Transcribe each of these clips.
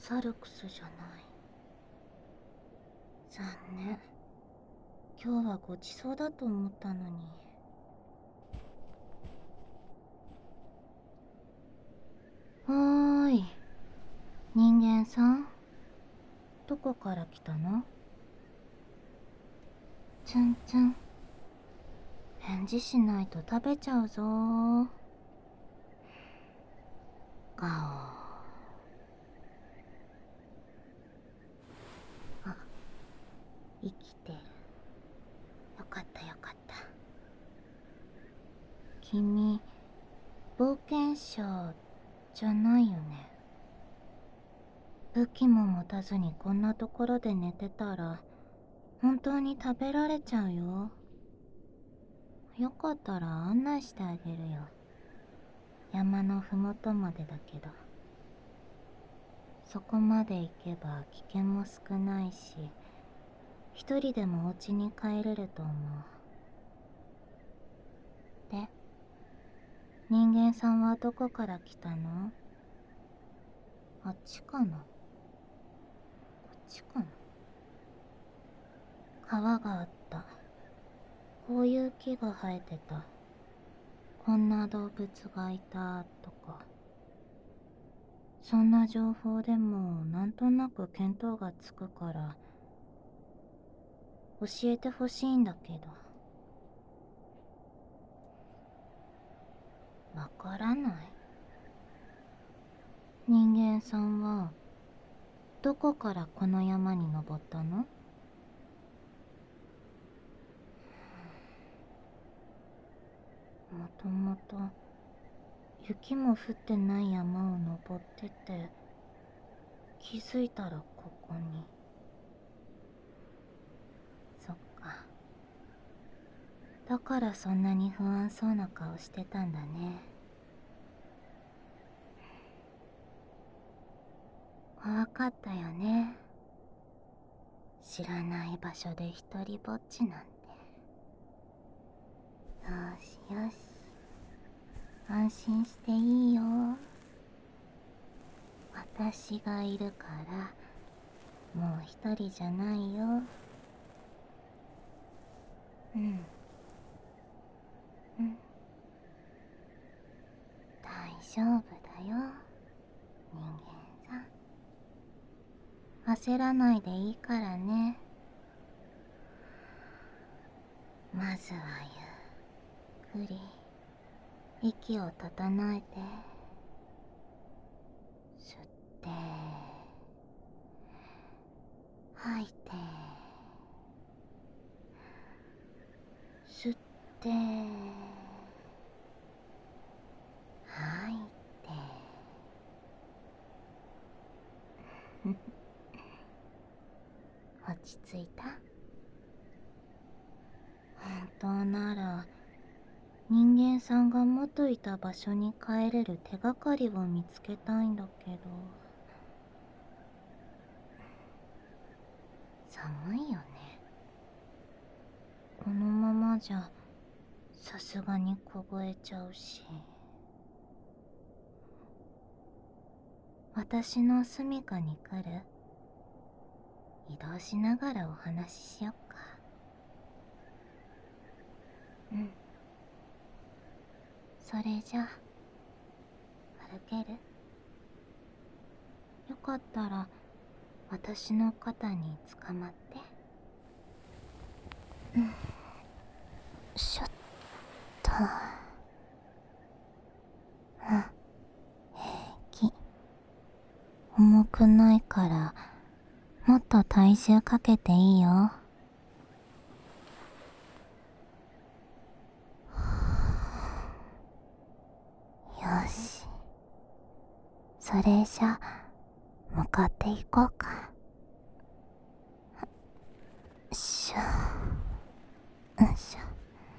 サルクスじゃない。残念。今日はごちそうだと思ったのに。はーい。人間さん、どこから来たの？ツンツン。返事しないと食べちゃうぞー。ガオー。あ、生きてる。よかったよかった。君、冒険者じゃないよね。武器も持たずにこんなところで寝てたら本当に食べられちゃうよ。よかったら案内してあげるよ。山のふもとまでだけど。そこまで行けば危険も少ないし、一人でもお家に帰れると思う。で、人間さんはどこから来たの？あっちかな？こっちかな？川があった。こういう木が生えてた。こんな動物がいたとか。そんな情報でもなんとなく見当がつくから教えてほしいんだけど。わからない。人間さんはどこからこの山に登ったの？もともと雪も降ってない山を登ってて、気づいたらここに。そっか。だからそんなに不安そうな顔してたんだね。怖かったよね。知らない場所で一人ぼっちなんて。よしよし。安心していいよ。私がいるから、もう一人じゃないよ。うん。うん。大丈夫だよ、人間さん。焦らないでいいからね。まずはゆっくり息を整えて。吸って吐いて。吸って吐いて。落ち着いた？本当なら人間さんが元いた場所に帰れる手がかりを見つけたいんだけど。寒いよね。このままじゃさすがに凍えちゃうし。私の住処に来る？移動しながらお話ししよっか。うん。それじゃ歩ける？よかったら私の肩につかまって。うん。しょっと。うん。平気。重くないからもっと体重かけていいよ。よし。それじゃ向かっていこうか。しょ。よいしょ。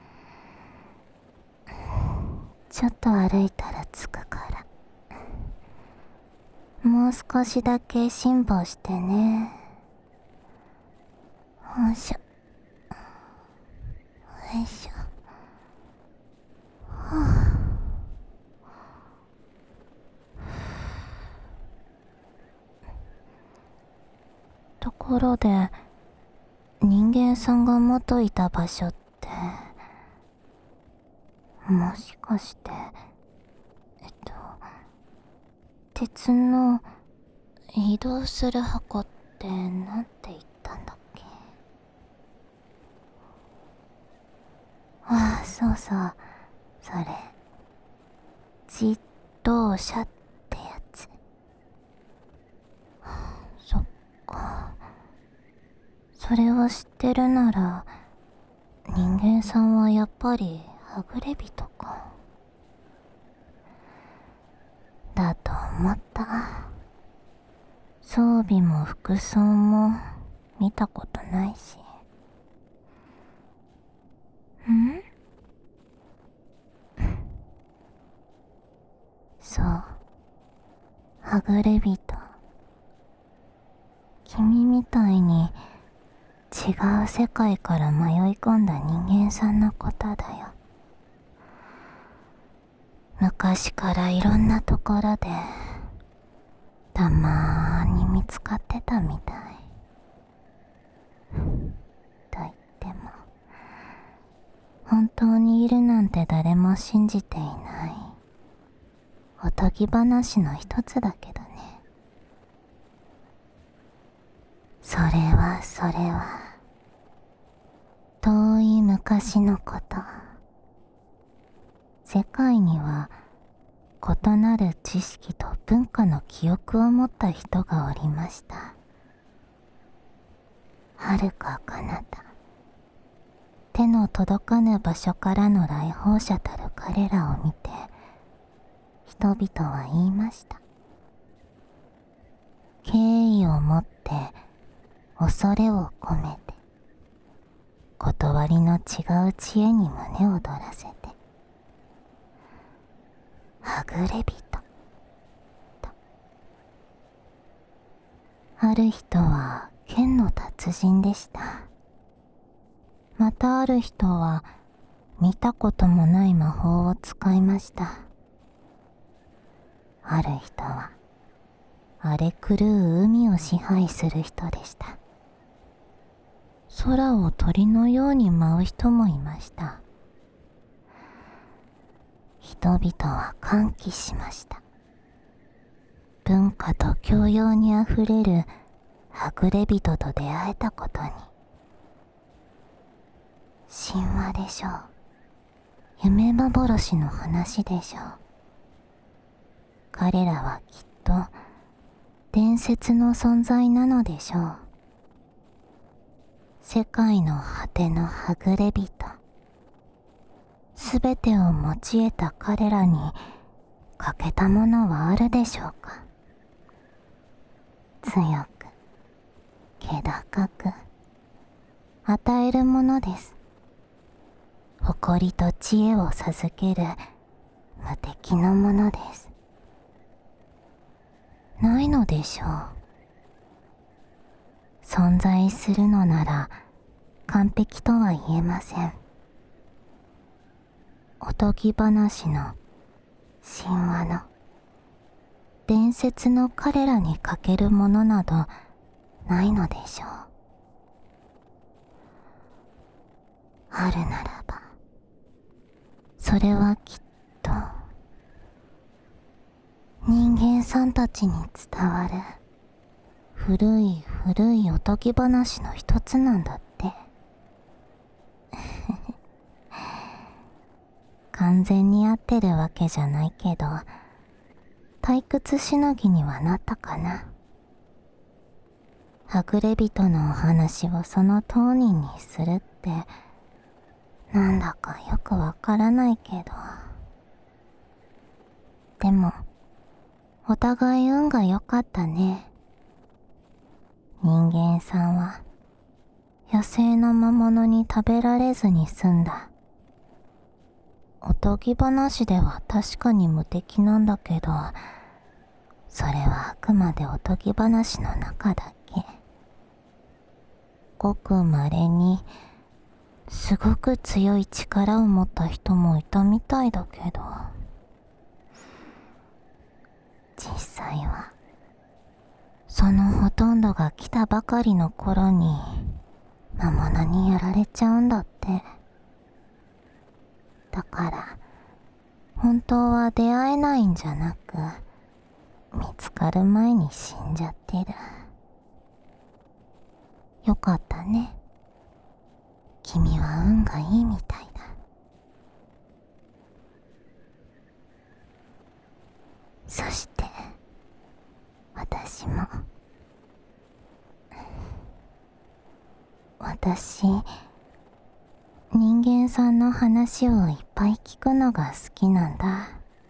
ちょっと歩いたら着くから。もう少しだけ辛抱してね。よいしょ。よいしょ。 ころで人間さんが元いた場所って、もしかして鉄の移動する箱ってなんて言ったんだっけ。ああ、そうそう、それ自動車ってやつ。そっか、それを知ってるなら人間さんはやっぱりはぐれ人か。だと思った。装備も服装も見たことないし。ん？そう、はぐれ人。君みたいに違う世界から迷い込んだ人間さんのことだよ。昔からいろんなところでたまーに見つかってたみたい。と言っても本当にいるなんて誰も信じていないおとぎ話の一つだけどね。それは遠い昔のこと。世界には異なる知識と文化の記憶を持った人がおりました。遥か彼方、手の届かぬ場所からの来訪者たる彼らを見て、人々は言いました。敬意を持って恐れを込めて、断りの違う知恵に胸を躍らせて、はぐれ人と。ある人は剣の達人でした。またある人は見たこともない魔法を使いました。ある人は荒れ狂う海を支配する人でした。空を鳥のように舞う人もいました。人々は歓喜しました。文化と教養にあふれるはぐれ人と出会えたことに。神話でしょう。夢幻の話でしょう。彼らはきっと伝説の存在なのでしょう。世界の果てのはぐれ人。すべてを持ち得た彼らに欠けたものはあるでしょうか。強く、気高く、与えるものです。誇りと知恵を授ける無敵のものです。ないのでしょう。存在するのなら完璧とは言えません。おとぎ話の、神話の、伝説の彼らに欠けるものなどないのでしょう。あるならば、それはきっと人間さんたちに伝わる古い古いおとぎ話の一つなんだって。完全に合ってるわけじゃないけど、退屈しのぎにはなったかな。はぐれ人のお話をその当人にするってなんだかよくわからないけど、でもお互い運が良かったね。人間さんは野生の魔物に食べられずに済んだ。おとぎ話では確かに無敵なんだけど、それはあくまでおとぎ話の中だけ。ごく稀にすごく強い力を持った人もいたみたいだけど、実際はそのほとんどが来たばかりの頃に魔物にやられちゃうんだって。だから本当は出会えないんじゃなく、見つかる前に死んじゃってる。よかったね。君は運がいいみたいだ。そして私も。私、人間さんの話をいっぱい聞くのが好きなんだ。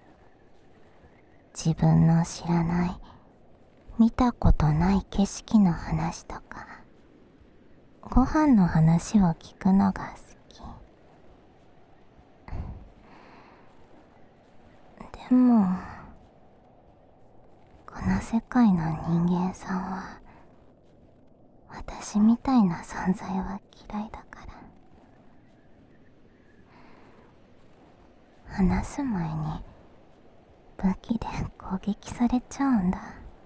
自分の知らない、見たことない景色の話とか、ご飯の話を聞くのが好き。でも、この世界の人間さんは、私みたいな存在は嫌いだから。話す前に武器で攻撃されちゃうんだ。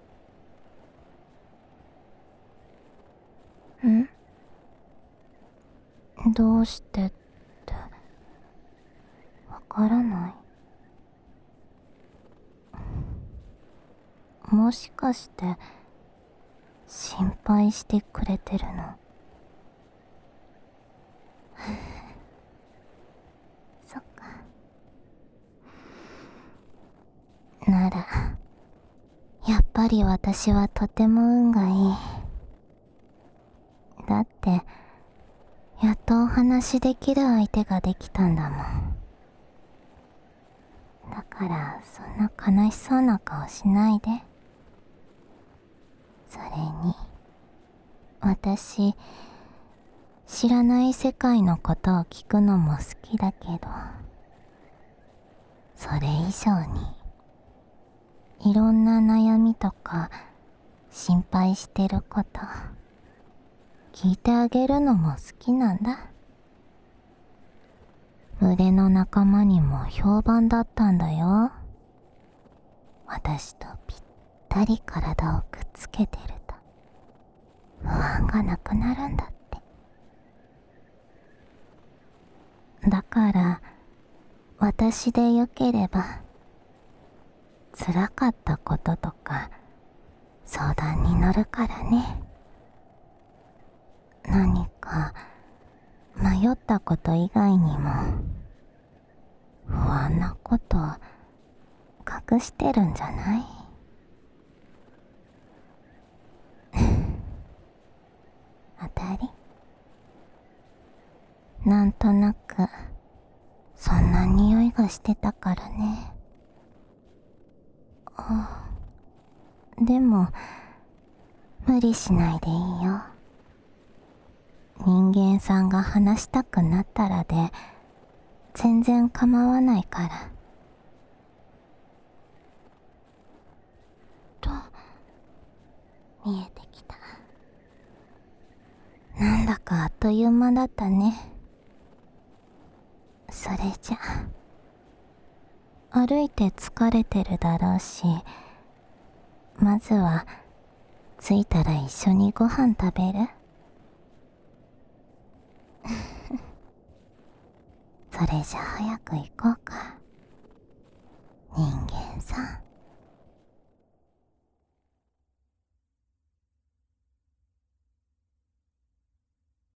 どうしてってわからない。もしかして心配してくれてるの？そっか。ならやっぱり私はとても運がいい。だってやっとお話できる相手ができたんだもん。だからそんな悲しそうな顔しないで。それに私、知らない世界のことを聞くのも好きだけど、それ以上にいろんな悩みとか心配してること聞いてあげるのも好きなんだ。群れの仲間にも評判だったんだよ。私とぴったり体をくっつけてると不安がなくなるんだって。だから私でよければ、辛かったこととか相談に乗るからね。何か迷ったこと以外にも不安なこと隠してるんじゃない？当たり？なんとなくそんな匂いがしてたからね。でも無理しないでいいよ。人間さんが話したくなったらで全然構わないから。と見えてきた。なんだかあっという間だったね。それじゃ歩いて疲れてるだろうし、まずは着いたら一緒にご飯食べる？それじゃ早く行こうか、人間さん。